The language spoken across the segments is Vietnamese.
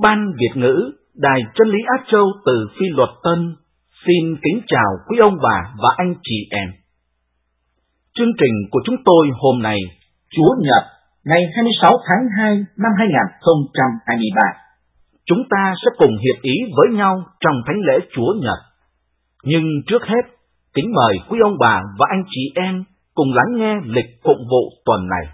Ban Việt ngữ, Đài Chân lý Á Châu từ Phi Luật Tân xin kính chào quý ông bà và anh chị em. Chương trình của chúng tôi hôm nay, Chúa Nhật, ngày 26 tháng 2 năm 2023. Chúng ta sẽ cùng hiệp ý với nhau trong thánh lễ Chúa Nhật. Nhưng trước hết, kính mời quý ông bà và anh chị em cùng lắng nghe lịch phụng vụ tuần này.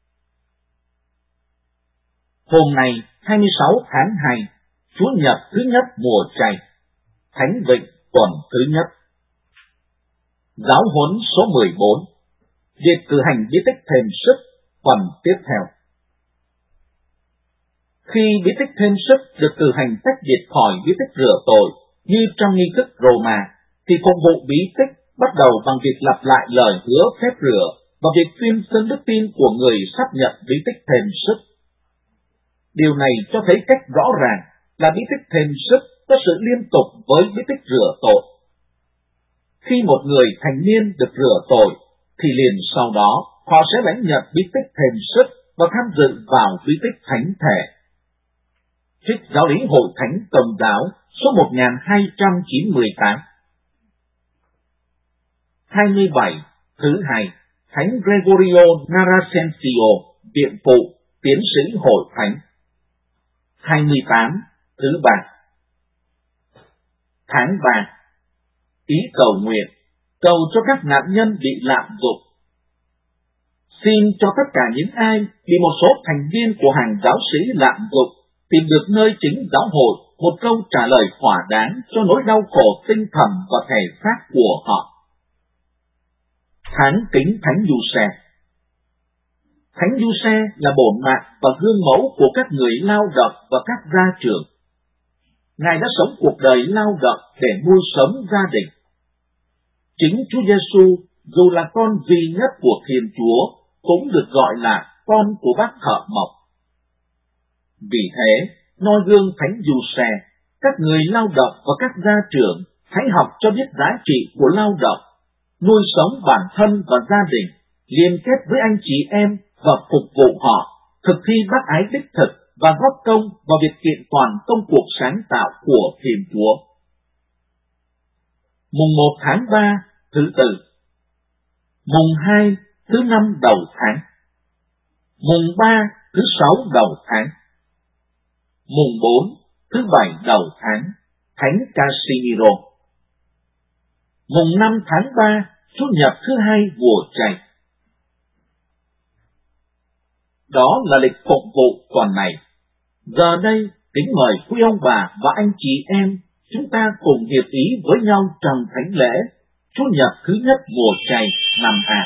Hôm nay, 26 tháng 2, Chúa Nhật thứ nhất mùa chay, Thánh Vịnh tuần thứ nhất. Giáo huấn số 14, việc cử hành bí tích thêm sức, phần tiếp theo. Khi bí tích thêm sức được cử hành tách biệt khỏi bí tích rửa tội như trong nghi thức Roma, thì phục vụ bí tích bắt đầu bằng việc lặp lại lời hứa phép rửa và việc tuyên xưng đức tin của người sắp nhận bí tích thêm sức. Điều này cho thấy cách rõ ràng là bí tích thêm sức có sự liên tục với bí tích rửa tội. Khi một người thành niên được rửa tội, thì liền sau đó họ sẽ lãnh nhận bí tích thêm sức và tham dự vào bí tích thánh thể. Trích Giáo lý Hội Thánh Công giáo số 1298. 27. Thứ hai, Thánh Gregorio Narasensio, Viện Phụ, Tiến sĩ Hội Thánh. 28. Thứ ba. Tháng 3. Ý cầu nguyện, cầu cho các nạn nhân bị lạm dụng. Xin cho tất cả những ai bị một số thành viên của hàng giáo sĩ lạm dụng tìm được nơi chính giáo hội một câu trả lời thỏa đáng cho nỗi đau khổ tinh thần và thể xác của họ. Tháng kính Thánh Giuse. Thánh Giuse là bổn mạng và gương mẫu của các người lao động và các gia trưởng. Ngài đã sống cuộc đời lao động để nuôi sống gia đình. Chính Chúa Giêsu, dù là con duy nhất của Thiên Chúa, cũng được gọi là con của bác thợ mộc. Vì thế, noi gương Thánh Giuse, các người lao động và các gia trưởng hãy học cho biết giá trị của lao động, nuôi sống bản thân và gia đình, liên kết với anh chị em và phục vụ họ, thực thi bác ái đích thực và góp công vào việc kiện toàn công cuộc sáng tạo của Thiên Chúa. Mùng 1 tháng 3, thứ Tư. Mùng 2, thứ Năm đầu tháng. Mùng 3, thứ Sáu đầu tháng. Mùng 4, thứ Bảy đầu tháng, Thánh Casimiro. Mùng 5 tháng 3, Chủ nhật thứ hai mùa chay. Đó là lịch phụng vụ tuần này. Giờ đây, kính mời quý ông bà và anh chị em, chúng ta cùng hiệp ý với nhau trong thánh lễ Chủ nhật thứ nhất mùa chay năm A.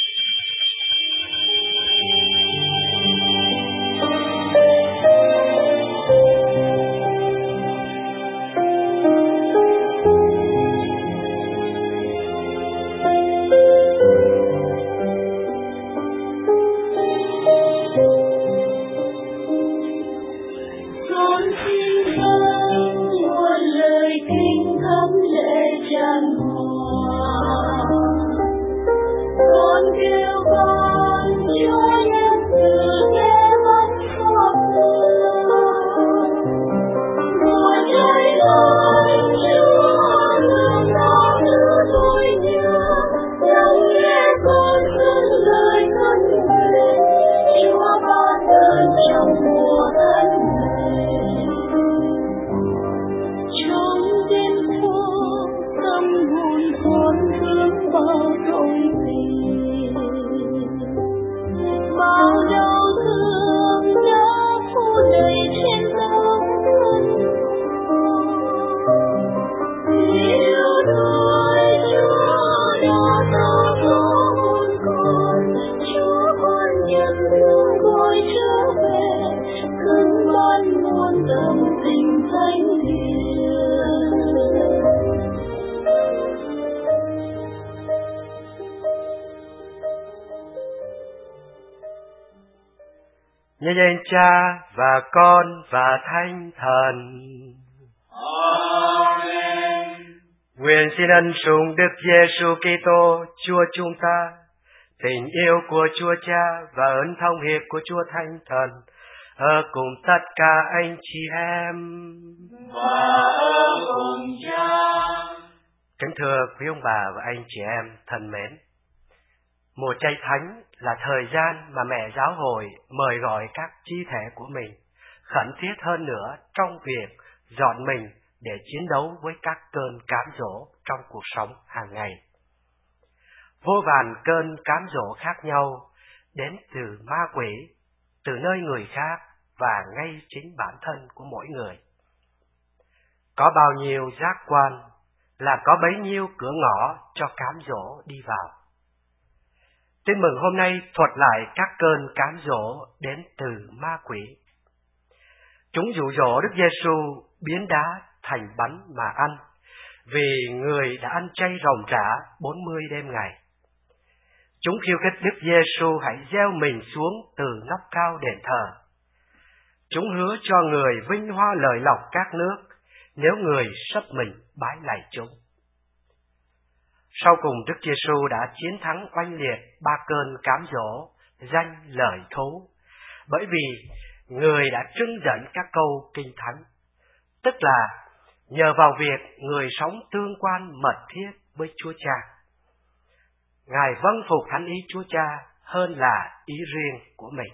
Nhân danh Cha và Con và Thánh Thần. Amen. Nguyện xin ân sủng Đức Giêsu Kitô Chúa chúng ta, tình yêu của Chúa Cha và ơn thông hiệp của Chúa Thánh Thần ở cùng tất cả anh chị em và ở cùng Cha. Kính thưa quý ông bà và anh chị em thân mến, mùa chay thánh là thời gian mà mẹ giáo hội mời gọi các chi thể của mình khẩn thiết hơn nữa trong việc dọn mình để chiến đấu với các cơn cám dỗ trong cuộc sống hàng ngày. Vô vàn cơn cám dỗ khác nhau đến từ ma quỷ, từ nơi người khác và ngay chính bản thân của mỗi người. Có bao nhiêu giác quan là có bấy nhiêu cửa ngõ cho cám dỗ đi vào. Tin mừng hôm nay thuật lại các cơn cám dỗ đến từ ma quỷ. Chúng dụ dỗ Đức Giêsu biến đá thành bánh mà ăn, vì người đã ăn chay ròng rã 40 đêm ngày. Chúng khiêu khích Đức Giêsu hãy gieo mình xuống từ nóc cao đền thờ. Chúng hứa cho người vinh hoa lời lộc các nước nếu người sấp mình bái lạy chúng. Sau cùng Đức Giêsu đã chiến thắng oanh liệt 3 cơn cám dỗ danh lời thú, bởi vì người đã trưng dẫn các câu kinh thánh, tức là nhờ vào việc người sống tương quan mật thiết với Chúa Cha. Ngài vâng phục thánh ý Chúa Cha hơn là ý riêng của mình.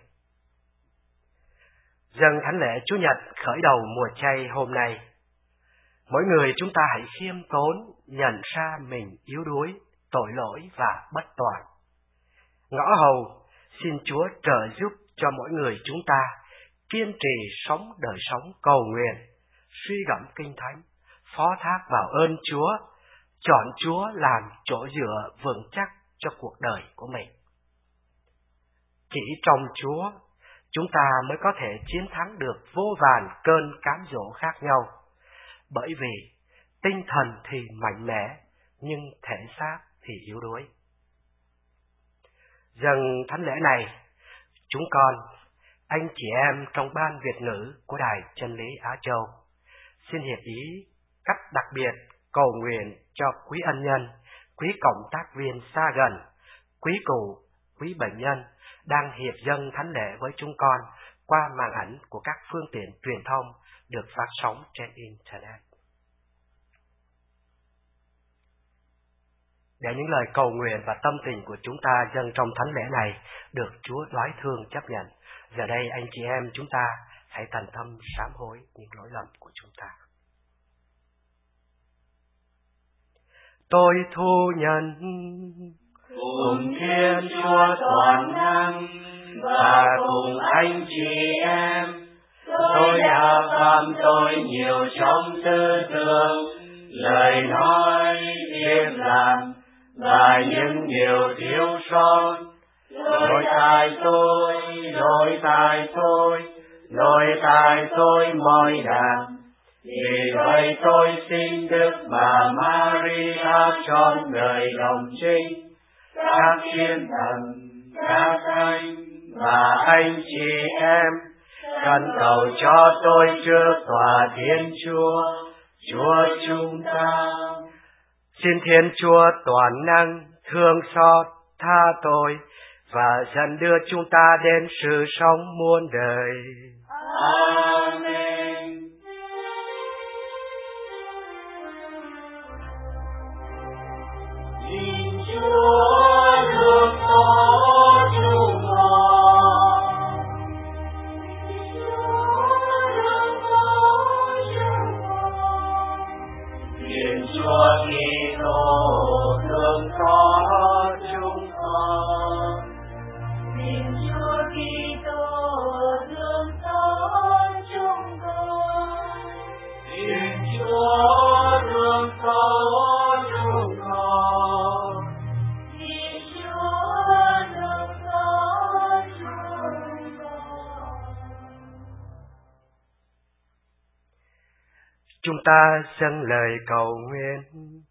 Dâng thánh lễ Chúa Nhật khởi đầu mùa chay hôm nay, mỗi người chúng ta hãy khiêm tốn nhận ra mình yếu đuối, tội lỗi và bất toàn. Ngõ hầu xin Chúa trợ giúp cho mỗi người chúng ta kiên trì sống đời sống cầu nguyện, suy gẫm kinh thánh, phó thác vào ơn Chúa, chọn Chúa làm chỗ dựa vững chắc cho cuộc đời của mình. Chỉ trong Chúa, chúng ta mới có thể chiến thắng được vô vàn cơn cám dỗ khác nhau, bởi vì tinh thần thì mạnh mẽ, nhưng thể xác thì yếu đuối. Dâng thánh lễ này, chúng con, anh chị em trong ban Việt ngữ của Đài Chân lý Á Châu, xin hiệp ý cách đặc biệt cầu nguyện cho quý ân nhân, quý cộng tác viên xa gần, quý cụ, quý bệnh nhân đang hiệp dâng thánh lễ với chúng con qua màn ảnh của các phương tiện truyền thông được phát sóng trên Internet. Để những lời cầu nguyện và tâm tình của chúng ta dâng trong thánh lễ này được Chúa đoái thương chấp nhận, giờ đây anh chị em chúng ta hãy thành tâm sám hối những lỗi lầm của chúng ta. Tôi thu nhận cùng Thiên Chúa toàn năng và cùng anh chị em, tôi đã phạm tội nhiều trong tư tưởng, lời nói, việc làm và những điều thiếu sót. Lỗi tại tôi mọi đàn. Vì vậy tôi xin Đức Bà Maria trọn đời đồng trinh, các thiên thần, các thánh và anh chị em, khẩn cầu cho tôi trước tòa Thiên Chúa, Chúa chúng ta. Xin Thiên Chúa toàn năng thương xót tha tội và dẫn đưa chúng ta đến sự sống muôn đời. Amen. Xin Chúa thương xót chúng con. Xin Chúa Kitô thương xót chúng con. Xin Chúa Kitô thương xót chúng con. Xin Chúa thương xót chúng con. Xin Chúa thương xót chúng con. Chúng ta dâng lời cầu nguyện.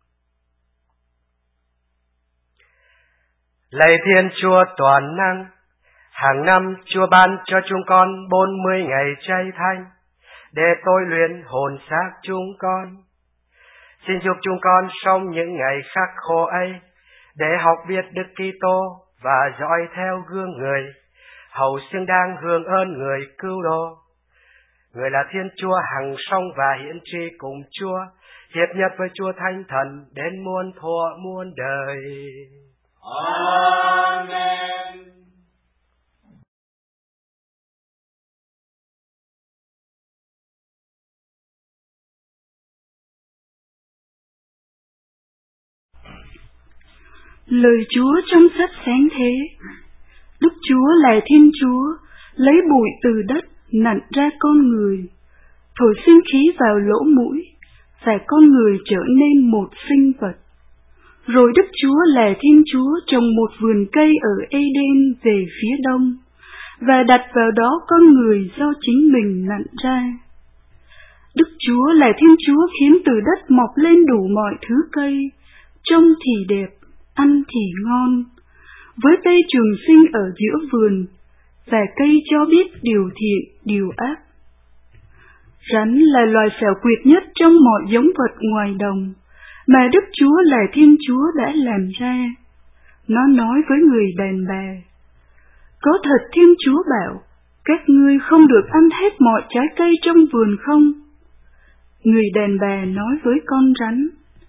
Lạy Thiên Chúa toàn năng, hàng năm Chúa ban cho chúng con 40 ngày chay thánh để tôi luyện hồn xác chúng con. Xin giúp chúng con sống những ngày khắc khổ ấy để học biết Đức Kitô và dõi theo gương người, hầu xưng đang hương ơn người cứu độ. Người là Thiên Chúa hằng song và hiển tri cùng Chúa, hiệp nhất với Chúa Thánh Thần đến muôn thuở muôn đời. Amen. Lời Chúa trong sách Sáng Thế. Đức Chúa là Thiên Chúa, lấy bụi từ đất nặn ra con người, thổi sinh khí vào lỗ mũi, và con người trở nên một sinh vật. Rồi Đức Chúa là Thiên Chúa trồng một vườn cây ở Eden về phía đông, và đặt vào đó con người do chính mình nặn ra. Đức Chúa là Thiên Chúa khiến từ đất mọc lên đủ mọi thứ cây, trông thì đẹp, ăn thì ngon, với cây trường sinh ở giữa vườn, và cây cho biết điều thiện, điều ác. Rắn là loài xẻo quyệt nhất trong mọi giống vật ngoài đồng, mà Đức Chúa là Thiên Chúa đã làm ra. Nó nói với người đàn bà: có thật Thiên Chúa bảo, các ngươi không được ăn hết mọi trái cây trong vườn không? Người đàn bà nói với con rắn: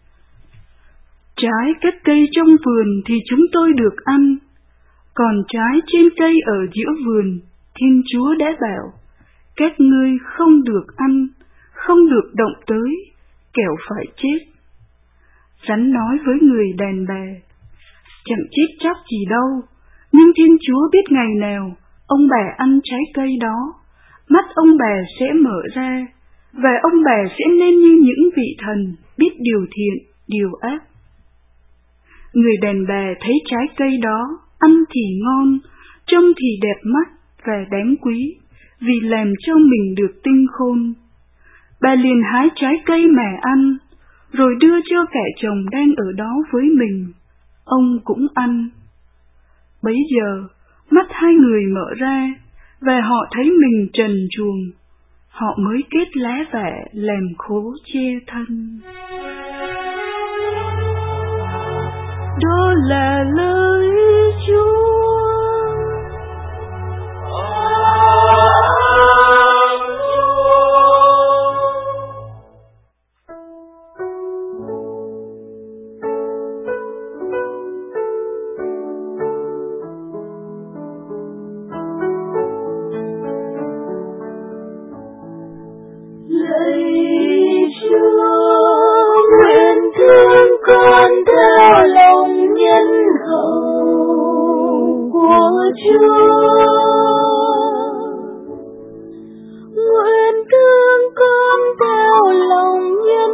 trái các cây trong vườn thì chúng tôi được ăn, còn trái trên cây ở giữa vườn, Thiên Chúa đã bảo, các ngươi không được ăn, không được động tới, kẻo phải chết. Rắn nói với người đàn bà: chẳng chết chóc gì đâu, nhưng Thiên Chúa biết ngày nào ông bà ăn trái cây đó, mắt ông bà sẽ mở ra, và ông bà sẽ nên như những vị thần, biết điều thiện, điều ác. Người đàn bà thấy trái cây đó, ăn thì ngon, trông thì đẹp mắt và đáng quý, vì làm cho mình được tinh khôn. Bà liền hái trái cây mà ăn, rồi đưa cho kẻ chồng đang ở đó với mình. Ông cũng ăn. Bấy giờ, mắt hai người mở ra, và họ thấy mình trần truồng. Họ mới kết lá vả làm khố che thân. Đó là lời Chúa. Con theo lòng nhân hậu của Chúa, nguyện thương con theo lòng nhân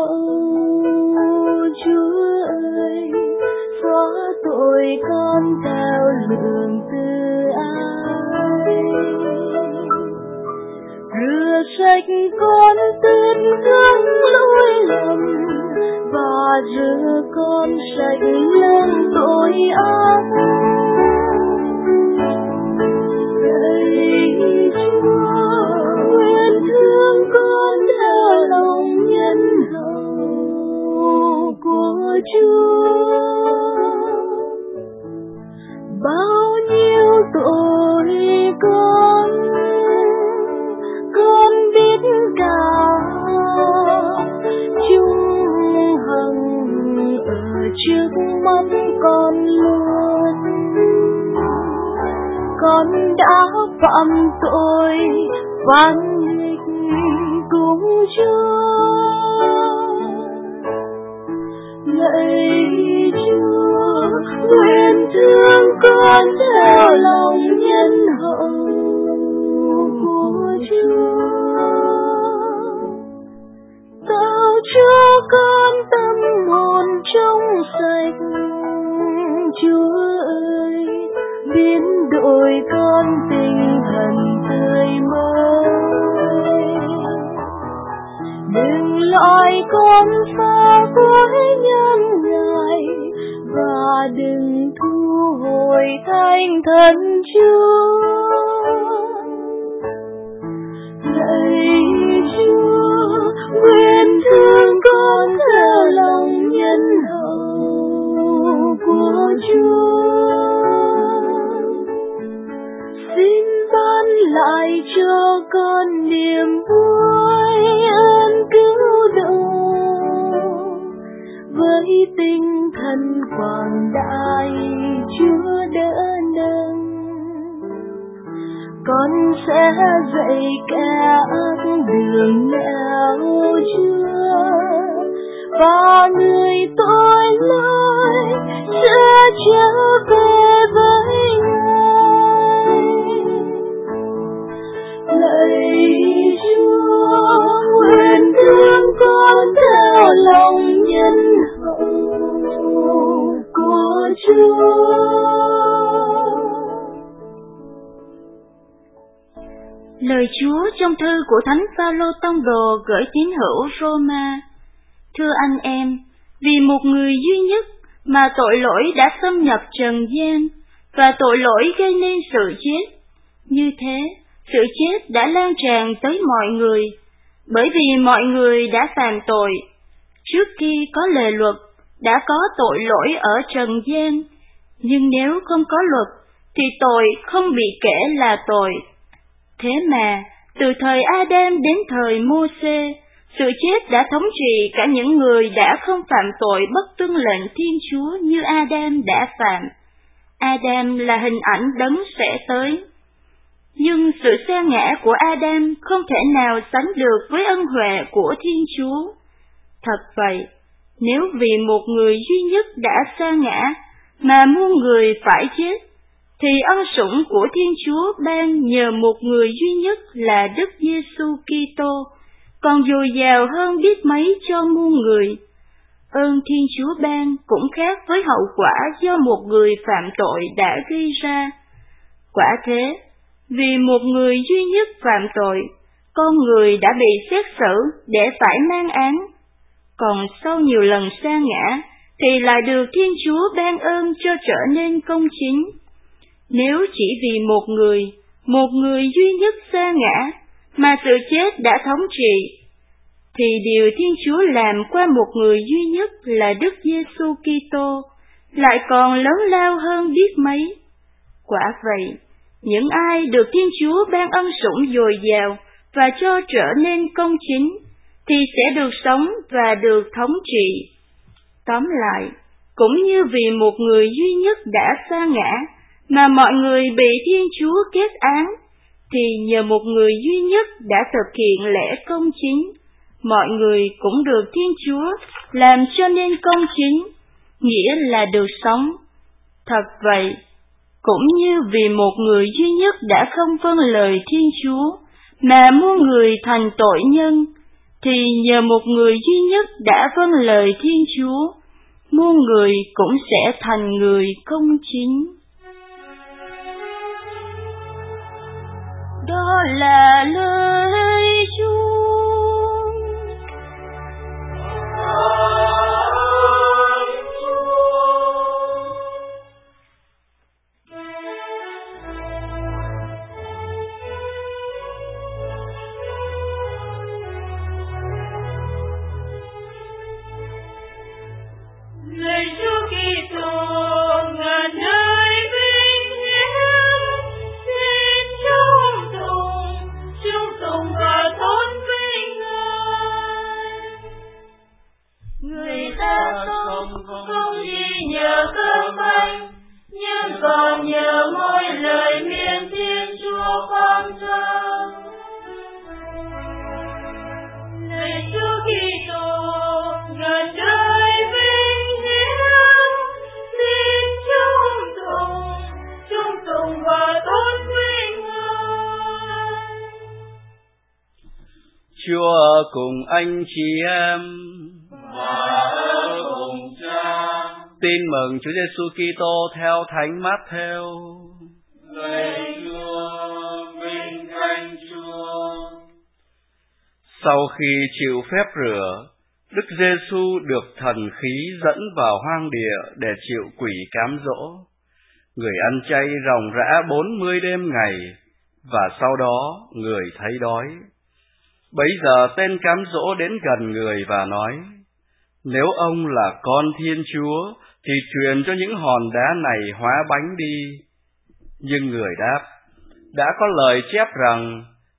hậu Chúa ơi, xóa tội con theo lượng từ ái, rửa sạch con tuyên khắc lỗi lầm, và rửa con sạch lương tội ác. Lạy Chúa, nguyện thương con theo lòng nhân hậu của Chúa. Bao nhiêu tội con biết cả, chúng hằng ở trước mắt con luôn. Con đã phạm tội phản nghịch cùng Chúa. Lạy Chúa, nguyện thương con theo lòng nhân hậu của Chúa. Tạo cho con tâm hồn trong sạch, Chúa ơi, biến đổi con tinh thần tươi mới. Đừng loại con xa cuối nhân ngài, và đừng thu hồi thánh thần Chúa. Lạy Chúa, nguyện thương con theo lòng nhân hậu của Chúa. cho con niềm vui ơn cứu độ, với tinh thần quảng đại Chúa đỡ nâng. Con sẽ dạy các đường nẻo Chúa, và người tội lỗi sẽ trở về với Ngài. Lạy Chúa, nguyện thương con theo lòng nhân hậu của Chúa. Lời Chúa trong thư của Thánh Phaolô tông đồ gửi tín hữu Roma. Thưa anh em, vì một người duy nhất mà tội lỗi đã xâm nhập trần gian, và tội lỗi gây nên sự chết. Như thế, sự chết đã lan tràn tới mọi người, bởi vì mọi người đã phạm tội. Trước khi có lề luật, đã có tội lỗi ở trần gian, nhưng nếu không có luật, thì tội không bị kể là tội. Thế mà, từ thời Adam đến thời Mô-sê, sự chết đã thống trị cả những người đã không phạm tội bất tuân lệnh Thiên Chúa như Adam đã phạm. Adam là hình ảnh đấng sẽ tới. Nhưng sự sa ngã của Adam không thể nào sánh được với ân huệ của Thiên Chúa. Thật vậy, nếu vì một người duy nhất đã sa ngã mà muôn người phải chết, thì ân sủng của Thiên Chúa ban nhờ một người duy nhất là Đức Giêsu Kitô còn dồi dào hơn biết mấy cho muôn người. Ơn Thiên Chúa ban cũng khác với hậu quả do một người phạm tội đã gây ra. Quả thế, vì một người duy nhất phạm tội, con người đã bị xét xử để phải mang án. Còn sau nhiều lần sa ngã, thì lại được Thiên Chúa ban ơn cho trở nên công chính. Nếu chỉ vì một người duy nhất sa ngã, mà sự chết đã thống trị, thì điều Thiên Chúa làm qua một người duy nhất là Đức Giêsu Kitô lại còn lớn lao hơn biết mấy. Quả vậy, những ai được Thiên Chúa ban ân sủng dồi dào và cho trở nên công chính, thì sẽ được sống và được thống trị. Tóm lại, cũng như vì một người duy nhất đã sa ngã, mà mọi người bị Thiên Chúa kết án, thì nhờ một người duy nhất đã thực hiện lẽ công chính, mọi người cũng được Thiên Chúa làm cho nên công chính, nghĩa là được sống. Thật vậy, cũng như vì một người duy nhất đã không vâng lời Thiên Chúa, mà muôn người thành tội nhân, thì nhờ một người duy nhất đã vâng lời Thiên Chúa, muôn người cũng sẽ thành người công chính. Đó là lời Chúa. Lời Chúa Kitô ngàn nơi vinh hiển, xin chúng tùng và tôn vinh Ngài. Người ta sống không chỉ nhờ cơm ăn, nhưng còn nhờ mỗi lời miệng Thiên Chúa phán ra. Lời Chúa Kitô ngàn nơi vinh hiển, xin chúng tùng và tôn vinh Ngài. Chúa cùng anh chị em và ở cùng Cha. Tin mừng Chúa Giêsu Kitô theo Thánh Mát-thêu. Lạy Chúa, vinh danh Chúa. Sau khi chịu phép rửa, Đức Giêsu được thần khí dẫn vào hoang địa để chịu quỷ cám dỗ. Người ăn chay ròng rã 40 đêm ngày, và sau đó người thấy đói. Bấy giờ tên cám dỗ đến gần người và nói: Nếu ông là con Thiên Chúa, thì truyền cho những hòn đá này hóa bánh đi. Nhưng người đáp: Đã có lời chép rằng,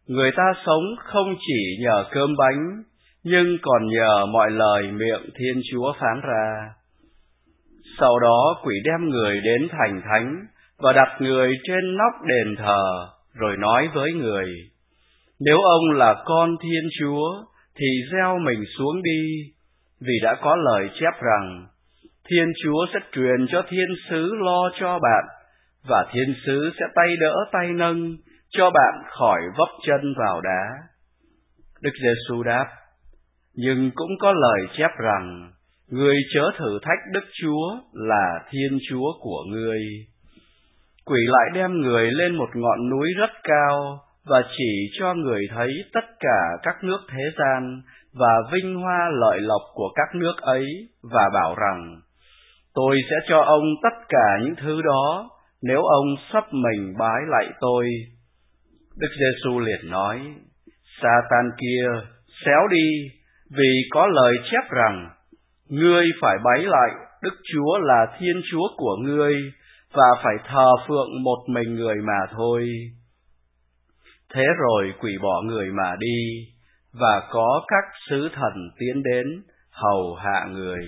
Người ta sống không chỉ nhờ cơm bánh, nhưng còn nhờ mọi lời miệng Thiên Chúa phán ra. Sau đó quỷ đem người đến thành thánh và đặt người trên nóc đền thờ, rồi nói với người: nếu ông là con Thiên Chúa thì gieo mình xuống đi, vì đã có lời chép rằng Thiên Chúa sẽ truyền cho thiên sứ lo cho bạn, và thiên sứ sẽ tay đỡ tay nâng cho bạn khỏi vấp chân vào đá. Đức Giêsu đáp: nhưng cũng có lời chép rằng ngươi chớ thử thách Đức Chúa là Thiên Chúa của ngươi. Quỷ lại đem người lên một ngọn núi rất cao và chỉ cho người thấy tất cả các nước thế gian và vinh hoa lợi lộc của các nước ấy, và bảo rằng: tôi sẽ cho ông tất cả những thứ đó nếu ông sắp mình bái lạy tôi. Đức Giêsu liền nói: Sa-tan kia, xéo đi, vì có lời chép rằng ngươi phải bái lạy Đức Chúa là Thiên Chúa của ngươi, và phải thờ phượng một mình người mà thôi. Thế rồi quỷ bỏ người mà đi, và có các sứ thần tiến đến hầu hạ người.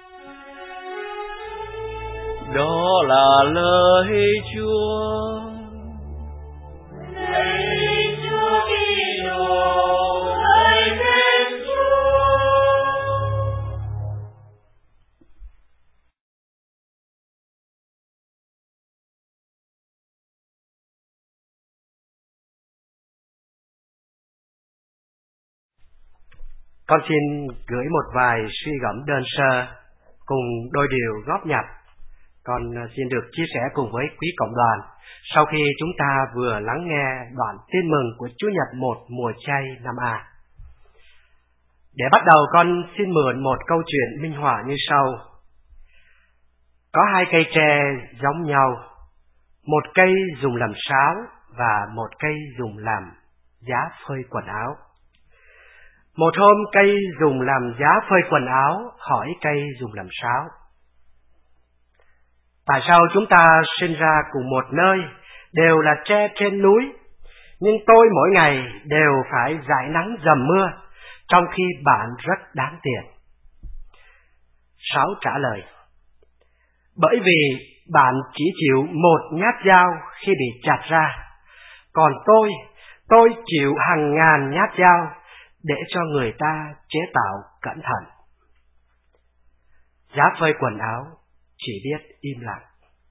Đó là lời Chúa. Lạy Chúa Kitô, lạy Thiên Chúa. Con xin gửi một vài suy gẫm đơn sơ cùng đôi điều góp nhặt. Con xin được chia sẻ cùng với quý cộng đoàn sau khi chúng ta vừa lắng nghe đoạn tin mừng của Chúa Nhật 1 mùa chay năm A. Để bắt đầu, con xin mượn một câu chuyện minh họa như sau. Có hai cây tre giống nhau, một cây dùng làm sáo và một cây dùng làm giá phơi quần áo. Một hôm, cây dùng làm giá phơi quần áo hỏi cây dùng làm sáo: tại sao chúng ta sinh ra cùng một nơi, đều là tre trên núi, nhưng tôi mỗi ngày đều phải dãi nắng dầm mưa, trong khi bạn rất đáng tiền? Sáo trả lời: bởi vì bạn chỉ chịu một nhát dao khi bị chặt ra, còn tôi chịu hàng ngàn nhát dao để cho người ta chế tạo cẩn thận. Giá phơi quần áo chỉ biết im lặng.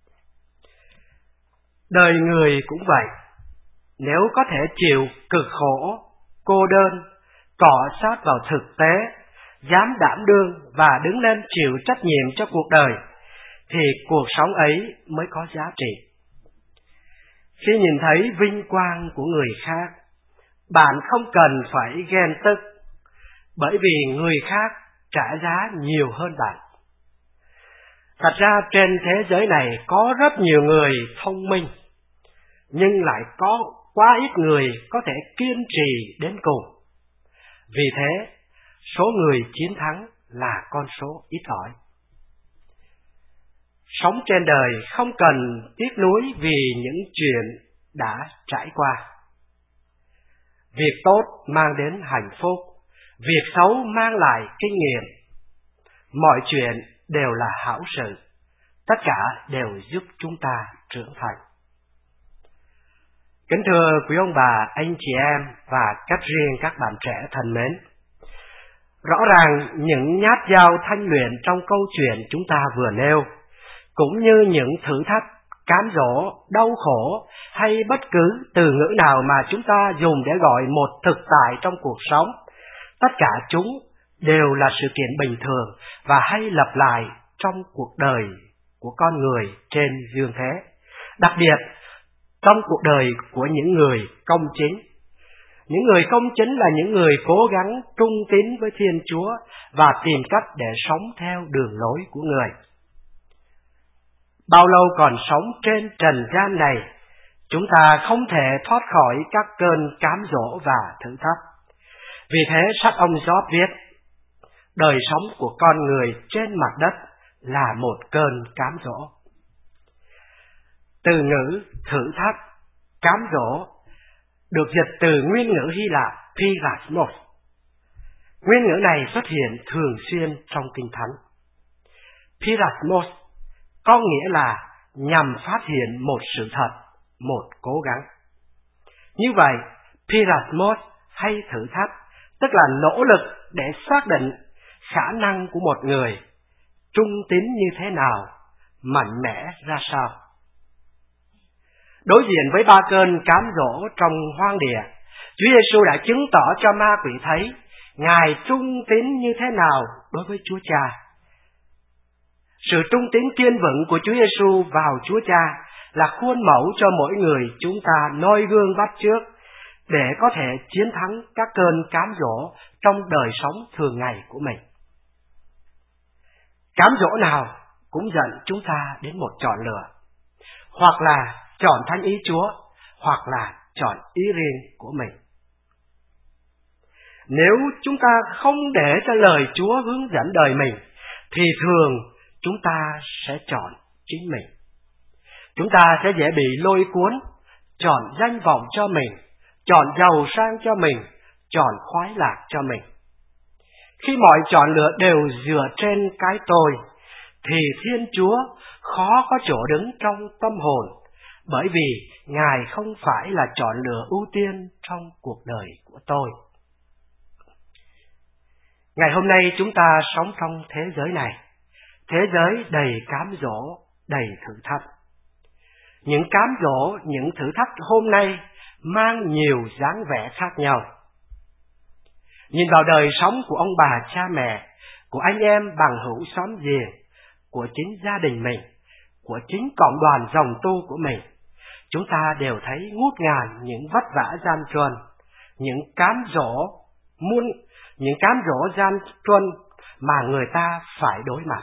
Đời người cũng vậy, nếu có thể chịu cực khổ, cô đơn, cọ sát vào thực tế, dám đảm đương và đứng lên chịu trách nhiệm cho cuộc đời, thì cuộc sống ấy mới có giá trị. Khi nhìn thấy vinh quang của người khác, bạn không cần phải ghen tức, bởi vì người khác trả giá nhiều hơn bạn. Thật ra trên thế giới này có rất nhiều người thông minh, nhưng lại có quá ít người có thể kiên trì đến cùng. Vì thế, số người chiến thắng là con số ít ỏi. Sống trên đời không cần tiếc nuối vì những chuyện đã trải qua. Việc tốt mang đến hạnh phúc, việc xấu mang lại kinh nghiệm. Mọi chuyện đều là hảo sự, tất cả đều giúp chúng ta trưởng thành. Kính thưa quý ông bà, anh chị em và cách riêng các bạn trẻ thân mến, rõ ràng những nhát dao thanh luyện trong câu chuyện chúng ta vừa nêu, cũng như những thử thách, cám dỗ, đau khổ hay bất cứ từ ngữ nào mà chúng ta dùng để gọi một thực tại trong cuộc sống, tất cả chúng đều là sự kiện bình thường và hay lặp lại trong cuộc đời của con người trên dương thế, đặc biệt trong cuộc đời của những người công chính. Những người công chính là những người cố gắng trung tín với Thiên Chúa và tìm cách để sống theo đường lối của người. Bao lâu còn sống trên trần gian này, chúng ta không thể thoát khỏi các cơn cám dỗ và thử thách. Vì thế sách ông Gióp viết, đời sống của con người trên mặt đất là một cơn cám dỗ. Từ ngữ thử thách, cám dỗ được dịch từ nguyên ngữ Hy Lạp Peirasmos. Nguyên ngữ này xuất hiện thường xuyên trong Kinh Thánh. Peirasmos có nghĩa là nhằm phát hiện một sự thật, một cố gắng. Như vậy, Peirasmos hay thử thách, tức là nỗ lực để xác định khả năng của một người, trung tín như thế nào, mạnh mẽ ra sao. Đối diện với 3 cơn cám dỗ trong hoang địa, Chúa Giêsu đã chứng tỏ cho ma quỷ thấy Ngài trung tín như thế nào đối với Chúa Cha. Sự trung tín kiên vững của Chúa Giêsu vào Chúa Cha là khuôn mẫu cho mỗi người chúng ta noi gương bắt chước để có thể chiến thắng các cơn cám dỗ trong đời sống thường ngày của mình. Cám dỗ nào cũng dẫn chúng ta đến một chọn lựa, hoặc là chọn thánh ý Chúa, hoặc là chọn ý riêng của mình. Nếu chúng ta không để cho lời Chúa hướng dẫn đời mình, thì thường chúng ta sẽ chọn chính mình. Chúng ta sẽ dễ bị lôi cuốn, chọn danh vọng cho mình, chọn giàu sang cho mình, chọn khoái lạc cho mình. Khi mọi chọn lựa đều dựa trên cái tôi, thì Thiên Chúa khó có chỗ đứng trong tâm hồn, bởi vì Ngài không phải là chọn lựa ưu tiên trong cuộc đời của tôi. Ngày hôm nay chúng ta sống trong thế giới này, thế giới đầy cám dỗ, đầy thử thách. Những cám dỗ, những thử thách hôm nay mang nhiều dáng vẻ khác nhau. Nhìn vào đời sống của ông bà cha mẹ, của anh em bằng hữu xóm giềng, của chính gia đình mình, của chính cộng đoàn dòng tu của mình, chúng ta đều thấy ngút ngàn những vất vả gian truân, những cám dỗ gian truân mà người ta phải đối mặt.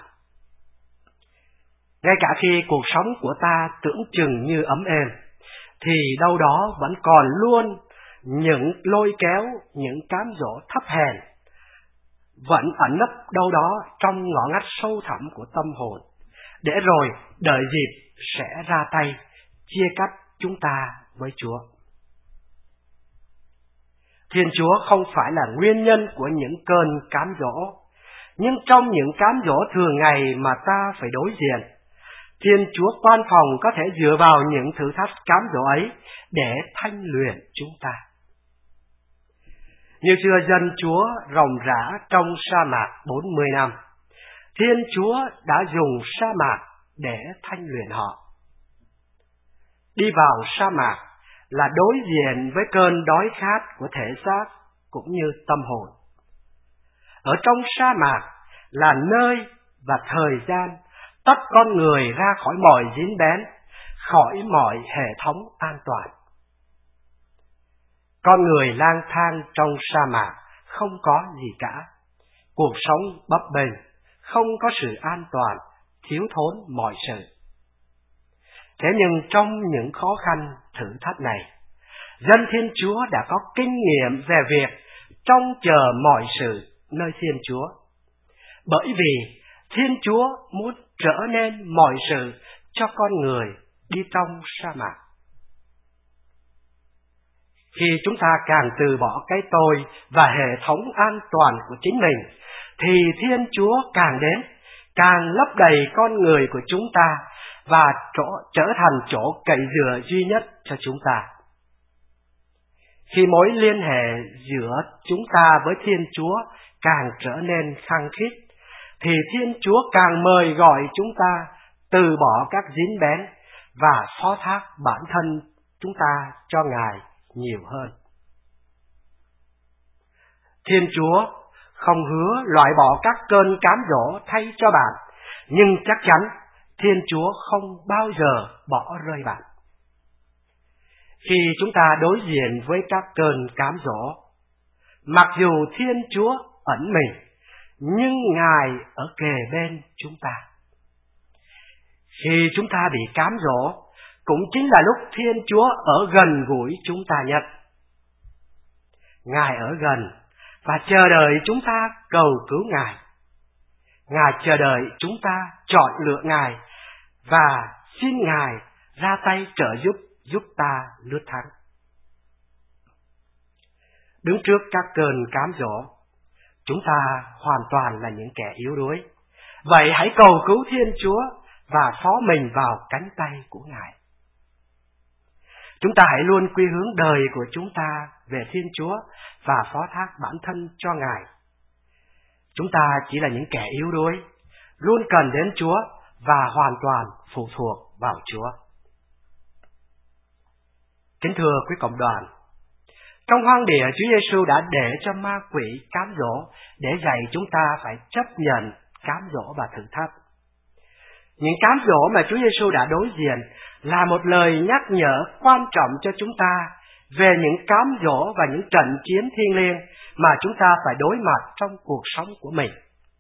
Ngay cả khi cuộc sống của ta tưởng chừng như ấm êm, thì đâu đó vẫn còn luôn những lôi kéo, những cám dỗ thấp hèn, vẫn ẩn nấp đâu đó trong ngõ ngách sâu thẳm của tâm hồn, để rồi đợi dịp sẽ ra tay, chia cắt chúng ta với Chúa. Thiên Chúa không phải là nguyên nhân của những cơn cám dỗ, nhưng trong những cám dỗ thường ngày mà ta phải đối diện, Thiên Chúa quan phòng có thể dựa vào những thử thách cám dỗ ấy để thanh luyện chúng ta. Như xưa dân Chúa ròng rã trong sa mạc 40 năm, Thiên Chúa đã dùng sa mạc để thanh luyện họ. Đi vào sa mạc là đối diện với cơn đói khát của thể xác cũng như tâm hồn. Ở trong sa mạc là nơi và thời gian tách con người ra khỏi mọi dính bén, khỏi mọi hệ thống an toàn. Con người lang thang trong sa mạc không có gì cả, cuộc sống bấp bênh, không có sự an toàn, thiếu thốn mọi sự. Thế nhưng trong những khó khăn thử thách này, dân Thiên Chúa đã có kinh nghiệm về việc trông chờ mọi sự nơi Thiên Chúa. Bởi vì Thiên Chúa muốn trở nên mọi sự cho con người đi trong sa mạc. Khi chúng ta càng từ bỏ cái tôi và hệ thống an toàn của chính mình, thì Thiên Chúa càng đến, càng lấp đầy con người của chúng ta và trở thành chỗ cậy dựa duy nhất cho chúng ta. Khi mối liên hệ giữa chúng ta với Thiên Chúa càng trở nên khăng khít, thì Thiên Chúa càng mời gọi chúng ta từ bỏ các dính bén và phó thác bản thân chúng ta cho Ngài nhiều hơn. Thiên Chúa không hứa loại bỏ các cơn cám dỗ thay cho bạn, nhưng chắc chắn Thiên Chúa không bao giờ bỏ rơi bạn. Khi chúng ta đối diện với các cơn cám dỗ, mặc dù Thiên Chúa ẩn mình, nhưng Ngài ở kề bên chúng ta. Khi chúng ta bị cám dỗ, cũng chính là lúc Thiên Chúa ở gần gũi chúng ta nhất. Ngài ở gần và chờ đợi chúng ta cầu cứu Ngài. Ngài chờ đợi chúng ta chọn lựa Ngài và xin Ngài ra tay trợ giúp ta lướt thắng. đứng trước các cơn cám dỗ. Chúng ta hoàn toàn là những kẻ yếu đuối. Vậy hãy cầu cứu Thiên Chúa và phó mình vào cánh tay của Ngài. Chúng ta hãy luôn quy hướng đời của chúng ta về Thiên Chúa và phó thác bản thân cho Ngài. Chúng ta chỉ là những kẻ yếu đuối, luôn cần đến Chúa và hoàn toàn phụ thuộc vào Chúa. Kính thưa quý cộng đoàn, trong hoang địa Chúa Giêsu đã để cho ma quỷ cám dỗ để dạy chúng ta phải chấp nhận cám dỗ và thử thách. Những cám dỗ mà Chúa Giêsu đã đối diện là một lời nhắc nhở quan trọng cho chúng ta về những cám dỗ và những trận chiến thiêng liêng mà chúng ta phải đối mặt trong cuộc sống của mình.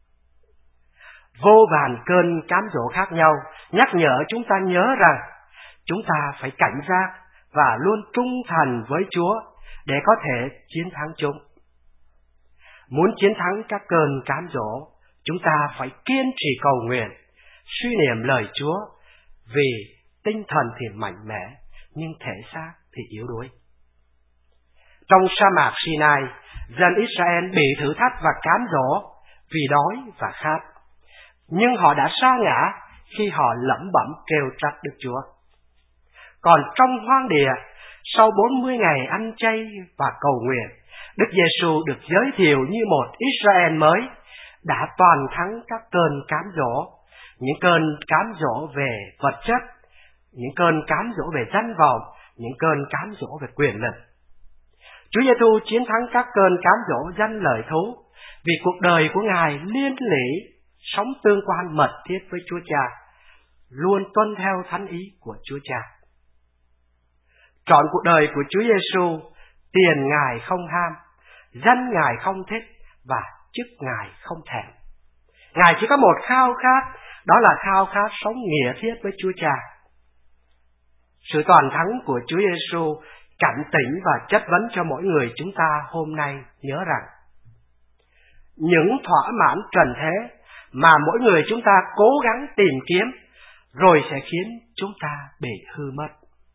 Vô vàn cơn cám dỗ khác nhau nhắc nhở chúng ta nhớ rằng chúng ta phải cảnh giác và luôn trung thành với Chúa để có thể chiến thắng chúng. Muốn chiến thắng các cơn cám dỗ, chúng ta phải kiên trì cầu nguyện, suy niệm lời Chúa, vì tinh thần thì mạnh mẽ, nhưng thể xác thì yếu đuối. Trong sa mạc Sinai, dân Israel bị thử thách và cám dỗ vì đói và khát, nhưng họ đã sa ngã khi họ lẩm bẩm kêu trách Đức Chúa. Còn trong hoang địa, sau 40 ngày ăn chay và cầu nguyện, Đức Giêsu được giới thiệu như một Israel mới đã toàn thắng các cơn cám dỗ, những cơn cám dỗ về vật chất, những cơn cám dỗ về danh vọng, những cơn cám dỗ về quyền lực. Chúa Giêsu chiến thắng các cơn cám dỗ danh lợi thú vì cuộc đời của Ngài liên lỉ sống tương quan mật thiết với Chúa Cha, luôn tuân theo thánh ý của Chúa Cha. Trọn cuộc đời của Chúa Giêsu, tiền Ngài không ham, danh Ngài không thích và chức Ngài không thèm. Ngài chỉ có một khao khát, đó là khao khát sống nghĩa thiết với Chúa Cha. Sự toàn thắng của Chúa Giêsu cảnh tỉnh và chất vấn cho mỗi người chúng ta hôm nay nhớ rằng những thỏa mãn trần thế mà mỗi người chúng ta cố gắng tìm kiếm rồi sẽ khiến chúng ta bị hư mất.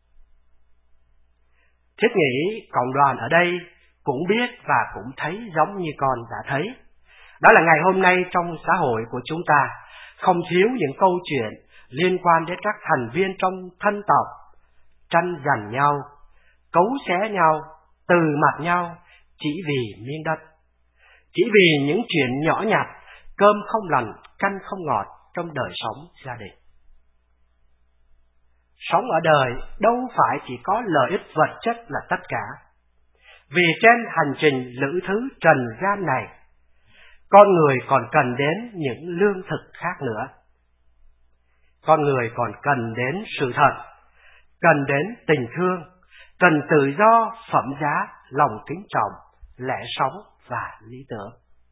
Thiết nghĩ cộng đoàn ở đây cũng biết và cũng thấy giống như con đã thấy. Đó là ngày hôm nay trong xã hội của chúng ta không thiếu những câu chuyện liên quan đến các thành viên trong thân tộc, tranh giành nhau, cấu xé nhau, từ mặt nhau chỉ vì miếng đất, chỉ vì những chuyện nhỏ nhặt, cơm không lành, canh không ngọt trong đời sống gia đình. Sống ở đời đâu phải chỉ có lợi ích vật chất là tất cả. Vì trên hành trình lữ thứ trần gian này, con người còn cần đến những lương thực khác nữa. Con người còn cần đến sự thật, cần đến tình thương, cần tự do, phẩm giá, lòng kính trọng, lẽ sống và lý tưởng.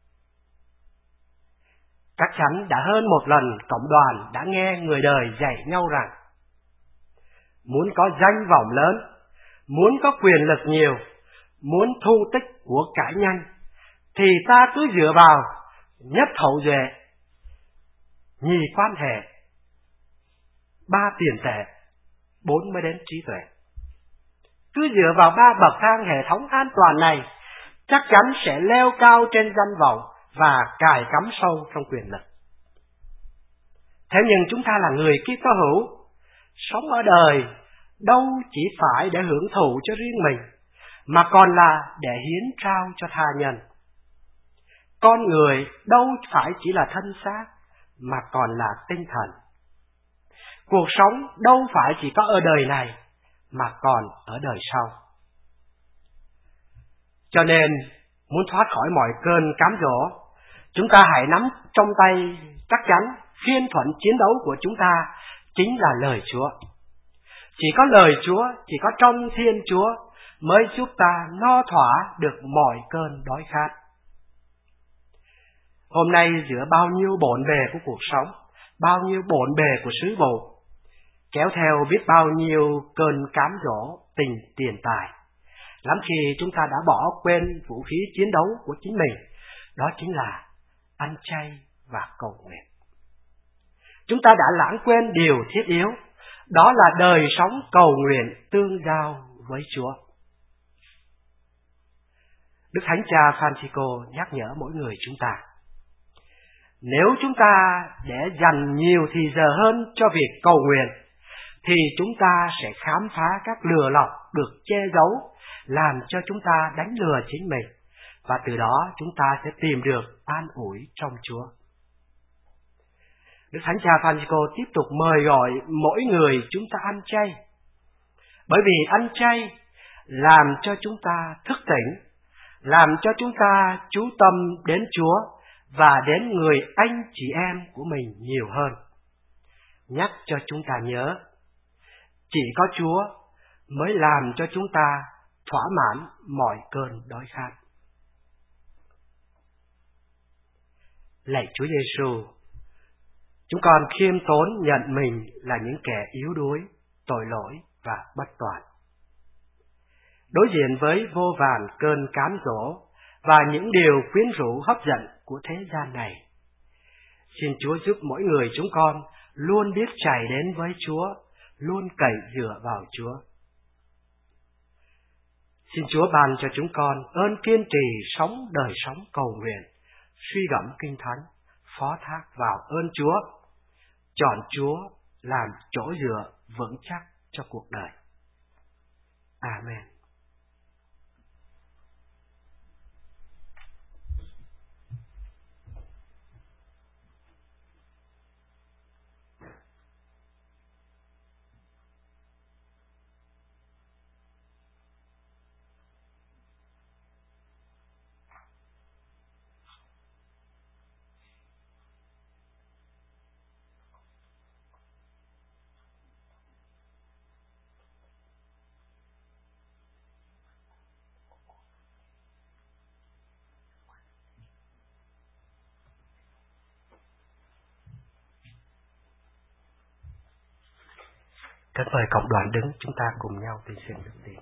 Chắc chắn đã hơn một lần cộng đoàn đã nghe người đời dạy nhau rằng muốn có danh vọng lớn, muốn có quyền lực nhiều, muốn thu tích của cải nhanh, thì ta cứ dựa vào nhất hậu duệ, nhì quan hệ, ba tiền tệ, bốn mới đến trí tuệ. Cứ dựa vào ba bậc thang hệ thống an toàn này, chắc chắn sẽ leo cao trên danh vọng và cài cắm sâu trong quyền lực. Thế nhưng chúng ta là người Kitô hữu, sống ở đời đâu chỉ phải để hưởng thụ cho riêng mình, mà còn là để hiến trao cho tha nhân. Con người đâu phải chỉ là thân xác, mà còn là tinh thần. Cuộc sống đâu phải chỉ có ở đời này, mà còn ở đời sau. Cho nên, muốn thoát khỏi mọi cơn cám dỗ, chúng ta hãy nắm trong tay chắc chắn phiên thuận chiến đấu của chúng ta chính là lời Chúa. Chỉ có lời Chúa, chỉ có trong Thiên Chúa mới giúp ta no thỏa được mọi cơn đói khát. Hôm nay giữa bao nhiêu bộn bề của cuộc sống, bao nhiêu bộn bề của sứ vụ, kéo theo biết bao nhiêu cơn cám dỗ tình tiền tài, lắm khi chúng ta đã bỏ quên vũ khí chiến đấu của chính mình, đó chính là ăn chay và cầu nguyện. Chúng ta đã lãng quên điều thiết yếu, đó là đời sống cầu nguyện tương giao với Chúa. Đức Thánh Cha Francisco nhắc nhở mỗi người chúng ta, nếu chúng ta để dành nhiều thì giờ hơn cho việc cầu nguyện, thì chúng ta sẽ khám phá các lừa lọc được che giấu, làm cho chúng ta đánh lừa chính mình, và từ đó chúng ta sẽ tìm được an ủi trong Chúa. Đức Thánh Cha Francisco tiếp tục mời gọi mỗi người chúng ta ăn chay, bởi vì ăn chay làm cho chúng ta thức tỉnh, làm cho chúng ta chú tâm đến Chúa và đến người anh chị em của mình nhiều hơn. Nhắc cho chúng ta nhớ, chỉ có Chúa mới làm cho chúng ta thỏa mãn mọi cơn đói khát. Lạy Chúa Giêsu, chúng con khiêm tốn nhận mình là những kẻ yếu đuối, tội lỗi và bất toàn. Đối diện với vô vàn cơn cám dỗ và những điều quyến rũ hấp dẫn của thế gian này, xin Chúa giúp mỗi người chúng con luôn biết chạy đến với Chúa, luôn cậy dựa vào Chúa. Xin Chúa ban cho chúng con ơn kiên trì sống đời sống cầu nguyện, suy gẫm Kinh Thánh, phó thác vào ơn Chúa, chọn Chúa làm chỗ dựa vững chắc cho cuộc đời. Amen. Kính mời cộng đoàn đứng, chúng ta cùng nhau tin xin đức tin.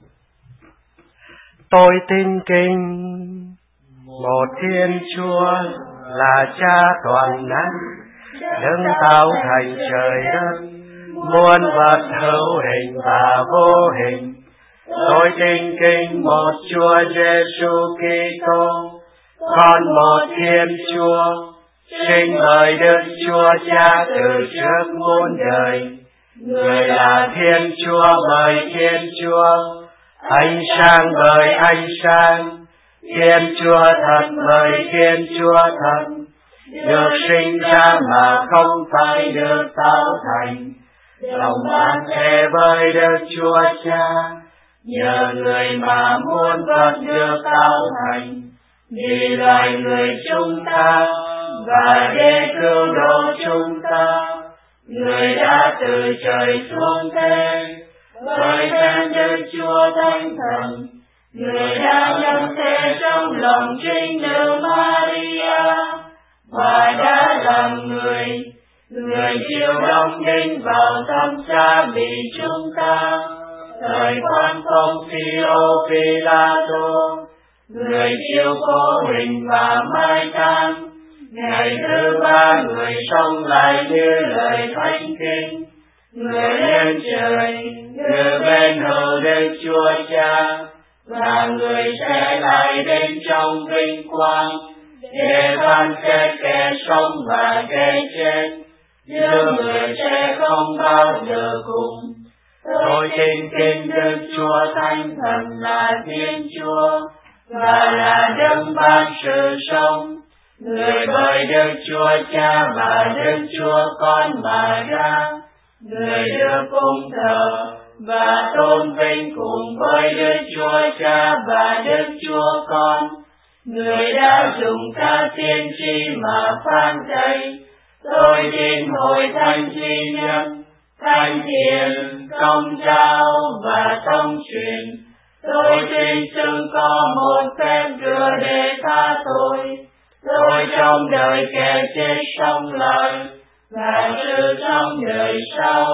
Tôi tin kính một Thiên Chúa là Cha toàn năng, đấng tạo thành trời đất, muôn vật hữu hình và vô hình. Tôi tin kính một Chúa Giêsu Kitô, con một Thiên Chúa, sinh bởi Đức Chúa Cha từ trước muôn đời. Người là Thiên Chúa bởi Thiên Chúa, ánh sáng bởi ánh sáng, Thiên Chúa thật bởi Thiên Chúa thật, được sinh ra mà không phải được tạo thành, đồng bản thể với Đức Chúa Cha, nhờ người mà muôn vật được tạo thành, vì loài người chúng ta và để cứu độ chúng ta. Người đã từ trời xuống thế, bởi tên Đức Chúa Thánh Thần. Người đã nhập thế trong lòng trinh nữ Maria, và đã làm người. Người chịu đóng đinh vào thập giá vì chúng ta, thời quan công Phi-ô Phi-la-tô. Người chịu khổ hình và mai táng. Ngày thứ ba người sống lại như lời thánh kinh. Người lên trời, người bên hữu Đức Chúa Cha, và người sẽ lại đến trong vinh quang, để ban kết kẻ sống và kẻ chết, nhưng người sẽ không bao giờ cùng. Tôi tin kính Đức Chúa Thánh Thần là Thiên Chúa, và là đấng ban sự sống. Người bởi Đức Chúa Cha và Đức Chúa Con mà ra, người được cung thờ và tôn vinh cùng với Đức Chúa Cha và Đức Chúa Con. Người đã dùng các tiên tri mà phán dạy. Tôi tin hội thánh duy nhất, thánh thiện, công giáo và thông truyền. Tôi tin xưng có một phép rửa để tha tội. Tôi trong đời kẻ chết sống lại, và sự sống đời sau.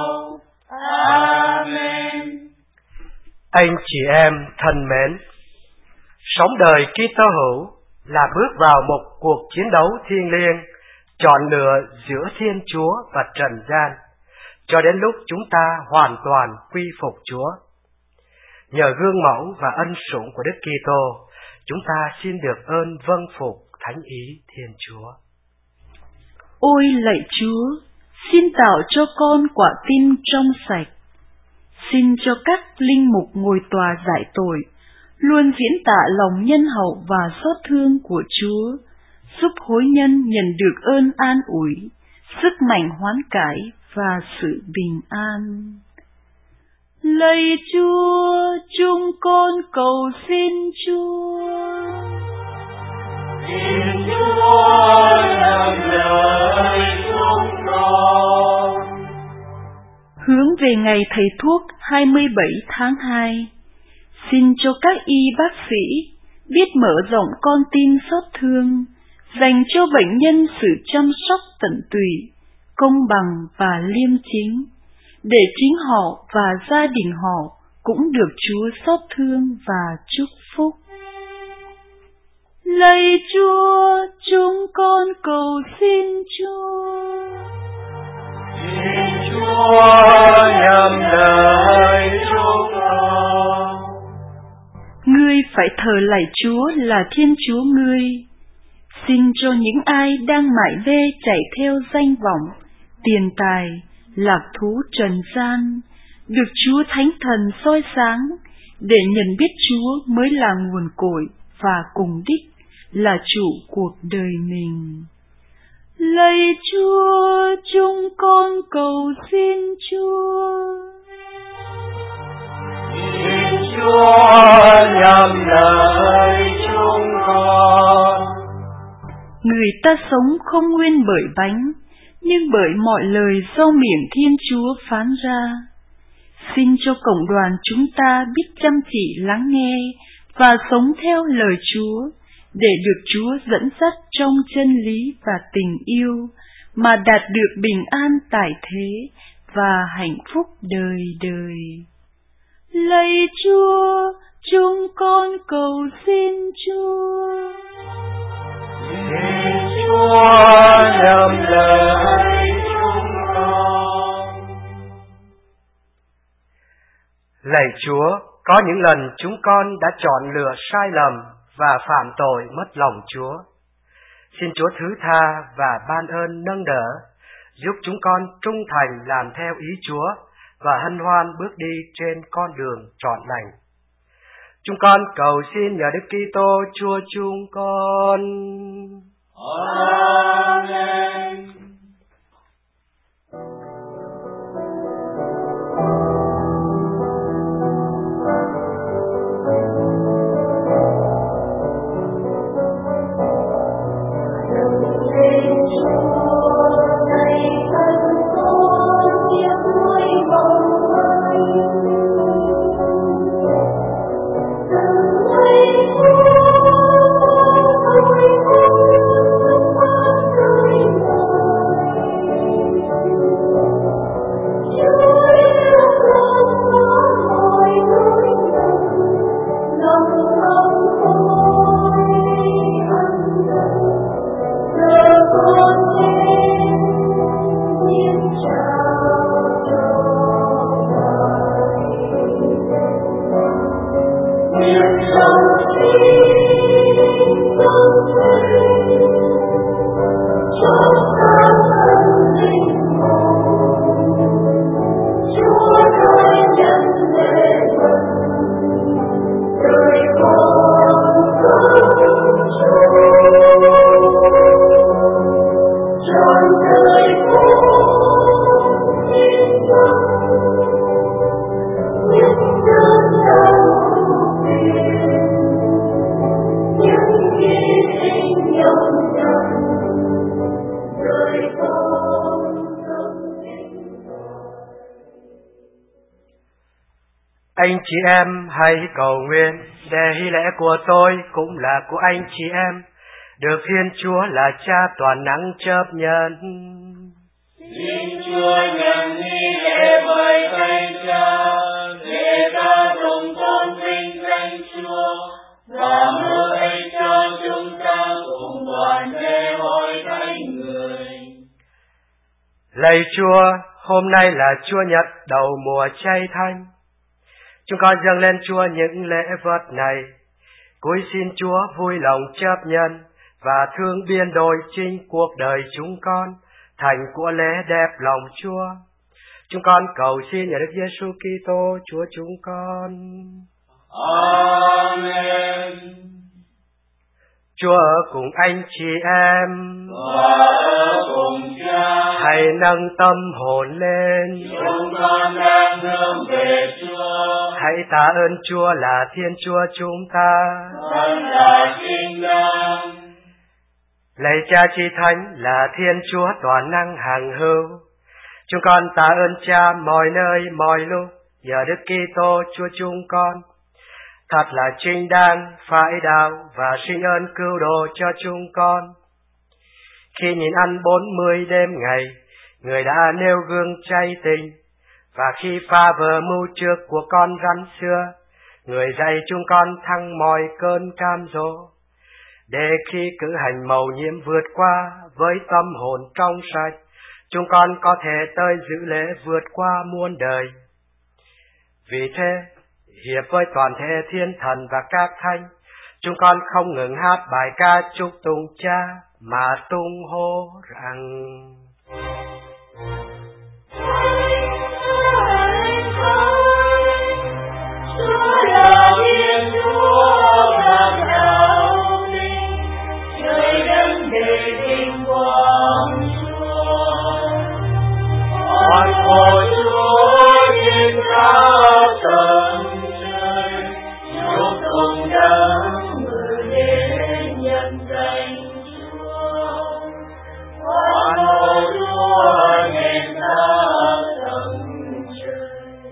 Amen. Anh chị em thân mến, sống đời Kitô hữu là bước vào một cuộc chiến đấu thiêng liêng, chọn lựa giữa Thiên Chúa và trần gian, cho đến lúc chúng ta hoàn toàn quy phục Chúa. Nhờ gương mẫu và ân sủng của Đức Kitô, chúng ta xin được ơn vâng phục thánh ý Thiên Chúa. Ôi lạy Chúa, xin tạo cho con quả tim trong sạch. Xin cho các linh mục ngồi tòa giải tội luôn diễn tả lòng nhân hậu và xót thương của Chúa, giúp hối nhân nhận được ơn an ủi, sức mạnh hoán cải và sự bình an. Lạy Chúa, chúng con cầu xin Chúa. Xin Chúa làm lời chúng con. Hướng về ngày Thầy Thuốc 27 tháng 2, xin cho các y bác sĩ biết mở rộng con tim xót thương, dành cho bệnh nhân sự chăm sóc tận tụy, công bằng và liêm chính, để chính họ và gia đình họ cũng được Chúa xót thương và chúc phúc. Lạy Chúa, chúng con cầu xin Chúa. Xin Chúa nhắm lời chúng con. Ngươi phải thờ lạy Chúa là Thiên Chúa ngươi. Xin cho những ai đang mải mê chạy theo danh vọng, tiền tài, lạc thú trần gian, được Chúa Thánh Thần soi sáng, để nhận biết Chúa mới là nguồn cội và cùng đích, là chủ cuộc đời mình. Lạy Chúa, chúng con cầu xin Chúa. Xin Chúa nhắm lời chúng con. Người ta sống không nguyên bởi bánh, nhưng bởi mọi lời do miệng Thiên Chúa phán ra. Xin cho cộng đoàn chúng ta biết chăm chỉ lắng nghe và sống theo lời Chúa, để được Chúa dẫn dắt trong chân lý và tình yêu, mà đạt được bình an tại thế và hạnh phúc đời đời. Lạy Chúa, chúng con cầu xin Chúa. Xin Chúa nhắm lời chúng con. Lạy Chúa, có những lần chúng con đã chọn lựa sai lầm và phạm tội mất lòng Chúa. Xin Chúa thứ tha và ban ơn nâng đỡ, giúp chúng con trung thành làm theo ý Chúa và hân hoan bước đi trên con đường trọn lành. Chúng con cầu xin nhờ Đức Kitô Chúa chúng con. Amen. Anh chị em hãy cầu nguyện để hy lễ của tôi cũng là của anh chị em, được Thiên Chúa là Cha toàn năng chấp nhận. Xin Chúa nhận nghi lễ bởi Thánh Cha, để ta cùng tôn vinh danh Chúa, và mơ ích cho chúng ta cùng đoàn thể hội thánh người. Lạy Chúa, hôm nay là Chúa Nhật đầu mùa chay thánh. Chúng con dâng lên Chúa những lễ vật này, Cúi xin Chúa vui lòng chấp nhận và thương biên đổi chính cuộc đời chúng con thành của lễ đẹp lòng Chúa. Chúng con cầu xin nhờ Đức Giêsu Kitô Chúa chúng con. Amen. Chúa ở cùng anh chị em Và ở cùng Cha. hãy nâng tâm hồn lên. Chúng con đang hướng về Chúa. Hãy tạ ơn Chúa là Thiên Chúa chúng ta. Thần là chính đáng. Lạy Cha Chi Thánh là Thiên Chúa toàn năng hằng hữu. Chúng con tạ ơn Cha mọi nơi mọi lúc nhờ Đức Kitô Chúa chúng con. Thật là chính đáng, phải đạo và sinh ơn cứu độ cho chúng con. Khi nhìn ăn 40 đêm ngày, Người đã nêu gương chay tình, và khi pha vờ mưu trước của con rắn xưa, Người dạy chúng con thăng mọi cơn cam dỗ, để khi cử hành mầu nhiệm vượt qua với tâm hồn trong sạch, chúng con có thể tới dự lễ vượt qua muôn đời. Vì thế, hiệp với toàn thể thiên thần và các thánh, chúng con không ngừng hát bài ca chúc tụng Cha mà tung hô rằng: Chúa là Thiên Chúa và đạo linh, trời đất đầy vinh quang Chúa. Oan hồn Chúa trên cao tầng trời, chúc tụng đấng ngự đến nhân danh Chúa. Oan hồn Chúa trên cao tầng trời.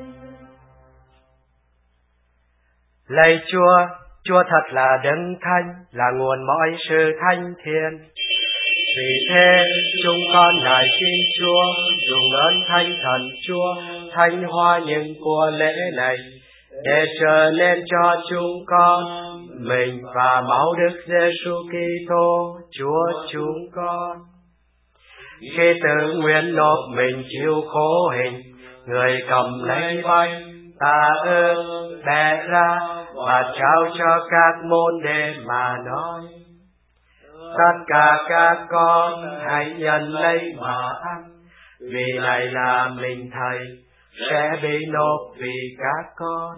Lạy Chúa, Chúa thật là đấng thánh, là nguồn mọi sự thánh thiện. Vì thế, chúng con nài xin Chúa dùng ơn Thánh Thần Chúa thanh hóa những của lễ này, để trở nên cho chúng con mình và máu Đức Giêsu Kitô Chúa chúng con. Khi tự nguyện nộp mình chịu khổ hình, Người cầm lấy bánh tạ ơn bẻ ra và trao cho các môn đệ mà nói: tất cả các con hãy nhận lấy mà ăn, vì này là mình Thầy sẽ bị nộp vì các con.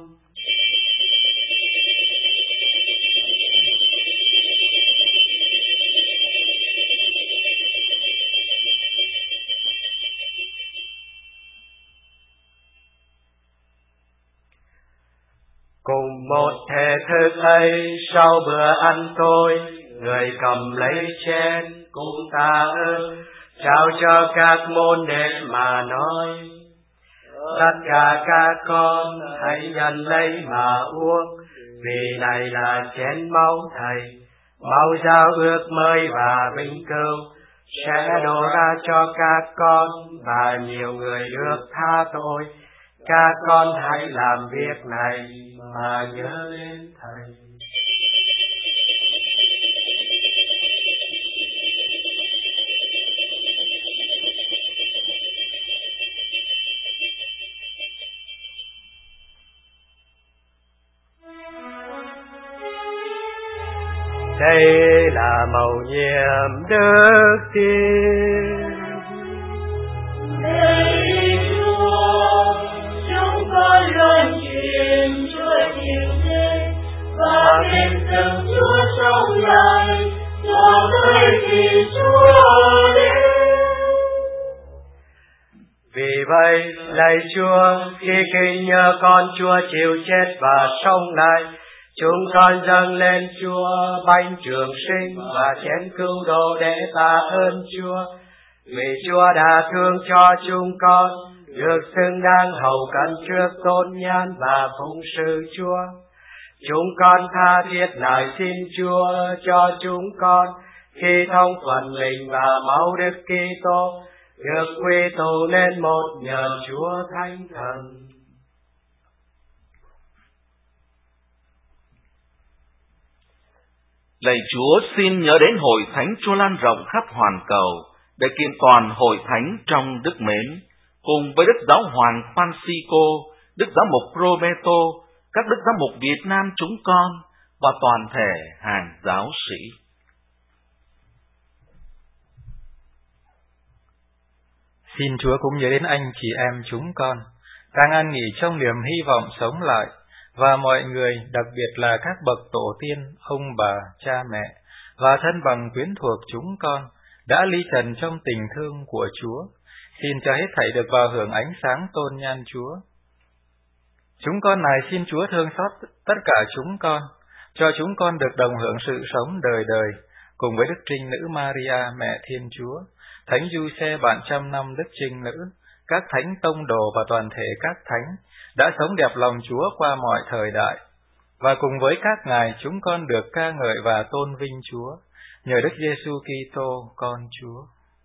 Cùng một thể thức ấy, sau bữa ăn tối, Người cầm lấy chén cũng tạ ơn, trao cho các môn đệ mà nói: tất cả các con hãy nhận lấy mà uống, vì này là chén máu Thầy, máu giao ước mới và vĩnh cửu, sẽ đổ ra cho các con và nhiều người được tha tội. Các con hãy làm việc này mà nhớ đến Thầy. Đây là mầu nhiệm đức tin. Lạy Chúa, chúng con luôn truyền Chúa chịu chết và tin rằng Chúa sống lại cho tới khi Chúa đến. Vì vậy, lạy Chúa, khi kinh nhớ con Chúa chịu chết và sống lại, chúng con dâng lên Chúa bánh trường sinh và chén cứu độ để tạ ơn Chúa. Vì Chúa đã thương cho chúng con, được xứng đáng hầu cận trước tôn nhan và phụng sự Chúa. Chúng con tha thiết nài xin Chúa cho chúng con, khi thông thuận mình và máu Đức Kitô, được quy tụ nên một nhờ Chúa Thánh Thần. Lạy Chúa, xin nhớ đến hội thánh Chúa lan rộng khắp hoàn cầu, để kiện toàn hội thánh trong đức mến, cùng với Đức Giáo Hoàng Francisco, Đức Giám mục Roberto, các Đức Giám mục Việt Nam chúng con, và toàn thể hàng giáo sĩ. Xin Chúa cũng nhớ đến anh chị em chúng con, đang an nghỉ trong niềm hy vọng sống lại, và mọi người, đặc biệt là các bậc tổ tiên, ông bà, cha mẹ, và thân bằng quyến thuộc chúng con, đã ly trần trong tình thương của Chúa. Xin cho hết thảy được vào hưởng ánh sáng tôn nhan Chúa. Chúng con này xin Chúa thương xót tất cả chúng con, cho chúng con được đồng hưởng sự sống đời đời, cùng với Đức Trinh Nữ Maria, Mẹ Thiên Chúa, Thánh Giuse bạn trăm năm Đức Trinh Nữ, các thánh tông đồ và toàn thể các thánh đã sống đẹp lòng Chúa qua mọi thời đại. Và cùng với các ngài chúng con được ca ngợi và tôn vinh Chúa, nhờ Đức Giêsu Kitô con Chúa.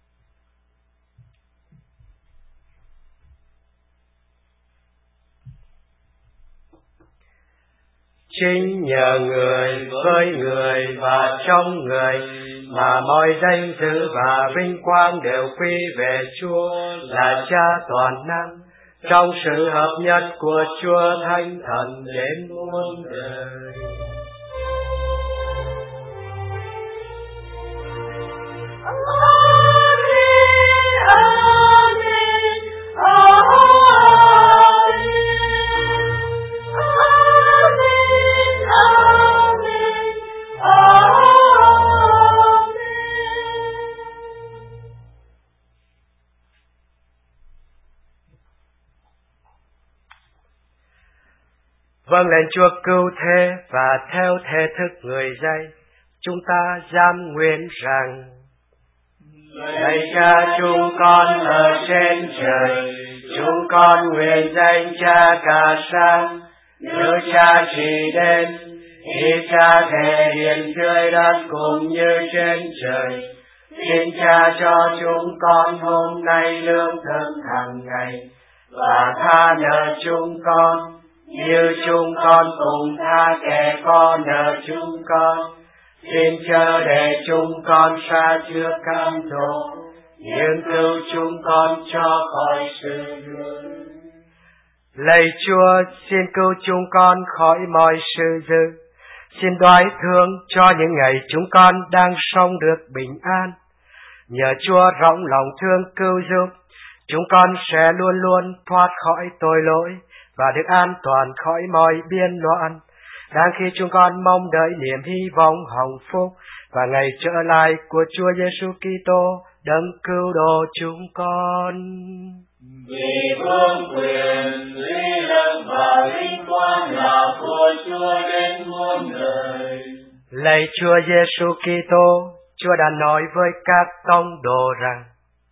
Chính nhờ người, với người và trong người mà mọi danh dự và vinh quang đều quy về Chúa là Cha toàn năng, trong sự hợp nhất của Chúa Thánh Thần đến muôn đời. Vâng lệnh Chúa cứu thế và theo thể thức người dạy, chúng ta dám nguyện rằng: Lạy Cha chúng con ở trên trời, chúng con nguyện danh Cha cả sáng, nhớ Cha trị đến, ý Cha thể hiện dưới đất cũng như trên trời. Xin Cha cho chúng con hôm nay lương thực hàng ngày, và tha nợ chúng con, như chúng con cùng tha kẻ có nợ chúng con. Xin chớ để chúng con sa trước cám dỗ, nhưng cứu chúng con cho khỏi sự dữ. Lạy Chúa, xin cứu chúng con khỏi mọi sự dữ. Xin đoái thương cho những ngày chúng con đang sống được bình an. Nhờ Chúa rộng lòng thương cứu giúp, chúng con sẽ luôn luôn thoát khỏi tội lỗi và được an toàn khỏi mọi biên loạn, đang khi chúng con mong đợi niềm hy vọng hồng phúc và ngày trở lại của Chúa Giêsu Kitô đấng cứu độ chúng con. Vì vương quyền, lý lực và vinh quang là của Chúa đến muôn đời. Lạy Chúa Giêsu Kitô, Chúa đã nói với các tông đồ rằng: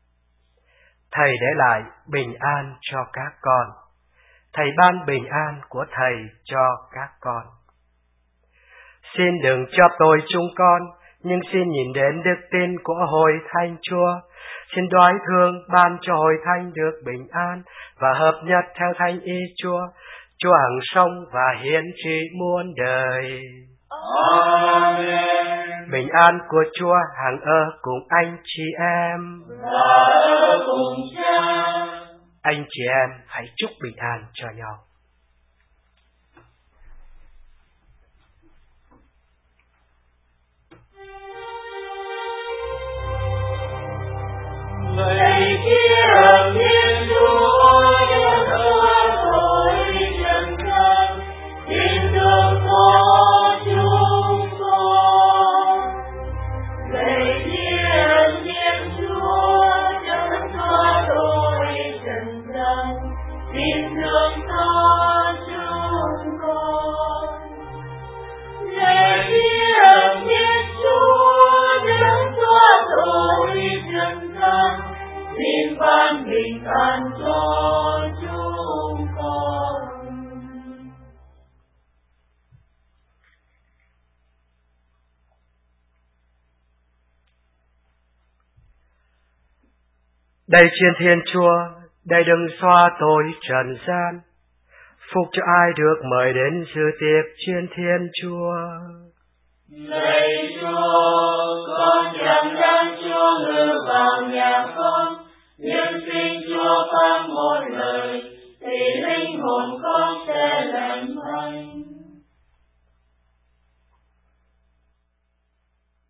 Thầy để lại bình an cho các con. Thầy ban bình an của Thầy cho các con. Xin đừng cho tôi chúng con, nhưng xin nhìn đến đức tin của Hội Thánh Chúa. Xin đoái thương ban cho Hội Thánh được bình an và hợp nhất theo thánh ý Chúa. Chúa hằng sống và hiển trị muôn đời. Amen. Bình an của Chúa hằng ở cùng anh chị em. Và ở cùng Cha. Anh chị em hãy chúc bình an cho nhau. Lạy Thiên Thiên Chúa, thương tội trần gian, xin thương xót chúng con. Lạy Thiên Thiên Chúa, đấng xóa tội trần gian, xin thương xót chúng con. Lạy Thiên Thiên Chúa, đấng xóa tội trần gian, xin ban bình an cho chúng con. Đây trên Thiên Chúa, đây đừng xóa tội trần gian. Phúc cho ai được mời đến dự tiệc trên Thiên Chúa. Lạy Chúa, con chẳng đáng Chúa ngự vào nhà con, nhưng xin Chúa phán một lời, thì linh hồn con sẽ lành mạnh.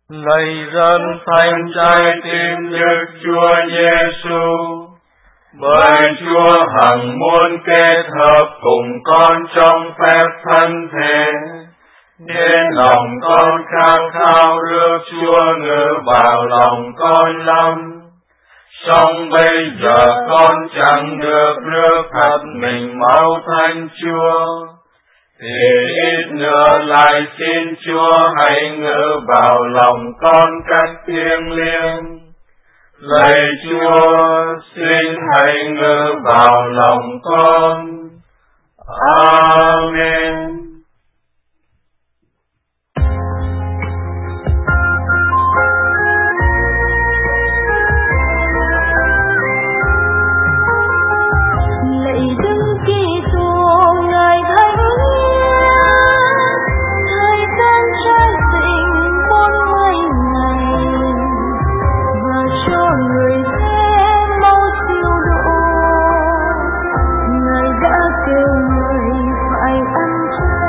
Lạy dân thánh trái tim Đức Chúa Giêsu, bởi Chúa hằng muốn kết hợp cùng con trong phép thân thể, nên lòng con khát khao rước Chúa ngự vào lòng con lắm. Song bây giờ con chẳng được rước thật mình máu Thánh Chúa, thì ít nữa lại xin Chúa hãy ngự vào lòng con cách thiêng liêng. Lạy Chúa, xin hãy ngự vào lòng con. Amen. Người đã kêu người phải ăn chay.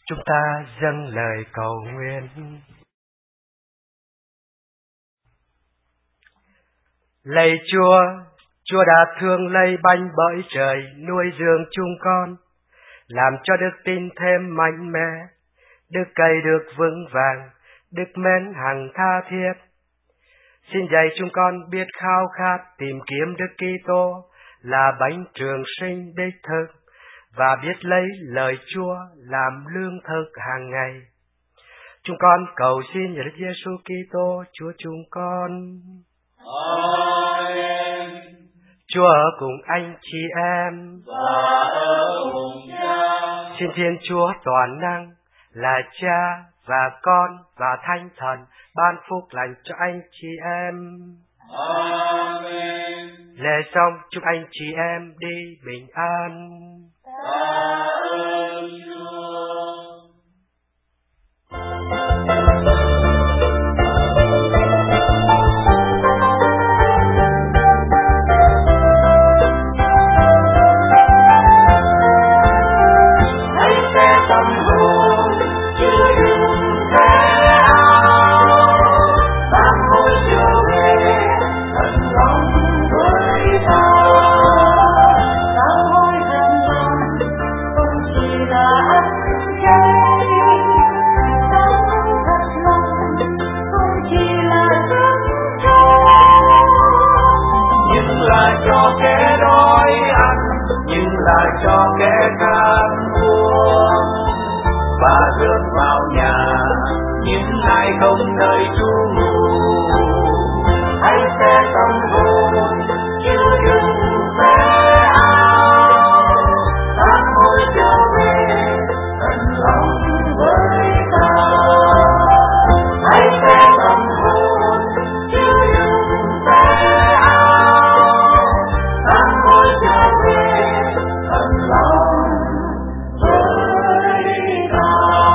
Chúng ta dâng lời cầu nguyện. Lạy Chúa, Chúa đã thương lây banh bởi trời nuôi dưỡng chúng con, làm cho đức tin thêm mạnh mẽ, đức cậy được vững vàng, đức mến hằng tha thiết. Xin dạy chúng con biết khao khát tìm kiếm Đức Kitô là bánh trường sinh đích thực, và biết lấy lời Chúa làm lương thực hàng ngày. Chúng con cầu xin nhờ Đức Giêsu Kitô Chúa chúng con. Amen. Chúa ở cùng anh chị em Và ở cùng Cha. Xin Thiên Chúa toàn năng là Cha và Con và Thánh Thần ban phúc lành cho anh chị em. Amen. Lễ xong chúc anh chị em đi bình an. Tạ ơn Chúa. Cho kẻ khát uống và rước vào nhà những ai không nơi trú ngụ. Hãy sẽ tâm hồn chứ đừng về ao, sám hối trở về tận lòng với ta. Hãy sẽ tâm hồn chứ đừng về ao, sám hối trở về tận lòng với ta.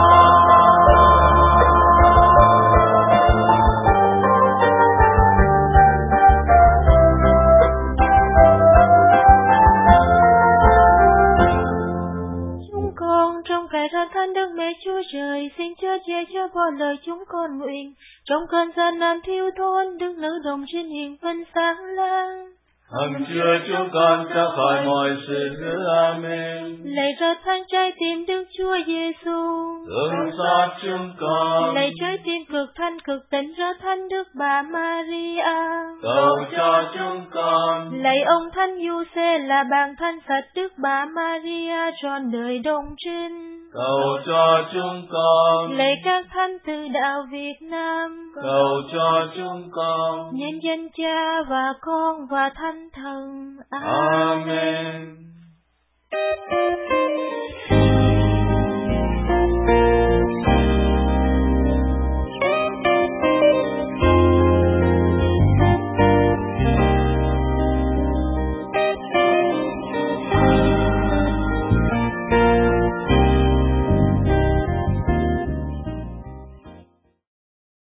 Chúng con trong cậy ra thánh Đức Mẹ Chúa Trời, xin Chúa che chở bỏ lời chúng con nguyện trong cơn gian nan thiếu thốn, Đức Nữ Đồng Trinh hiền vinh sáng lang. Hằng chứa chúng con ra khỏi mọi sự dữ. Amen. Lạy ra thánh trái tim Đức Chúa Giêsu, Thương xót chúng con. lạy trái tim cực thanh cực tịnh ra thánh Đức Bà Maria, Cầu cho chúng con. lạy ông Thánh Giuse là bàn thanh sạch Đức Bà Maria trọn đời đồng trinh, Cầu cho chúng con. lạy các thánh từ đạo Việt Nam, Cầu cho chúng con. nhân danh Cha và Con và Thánh Thần. Amen.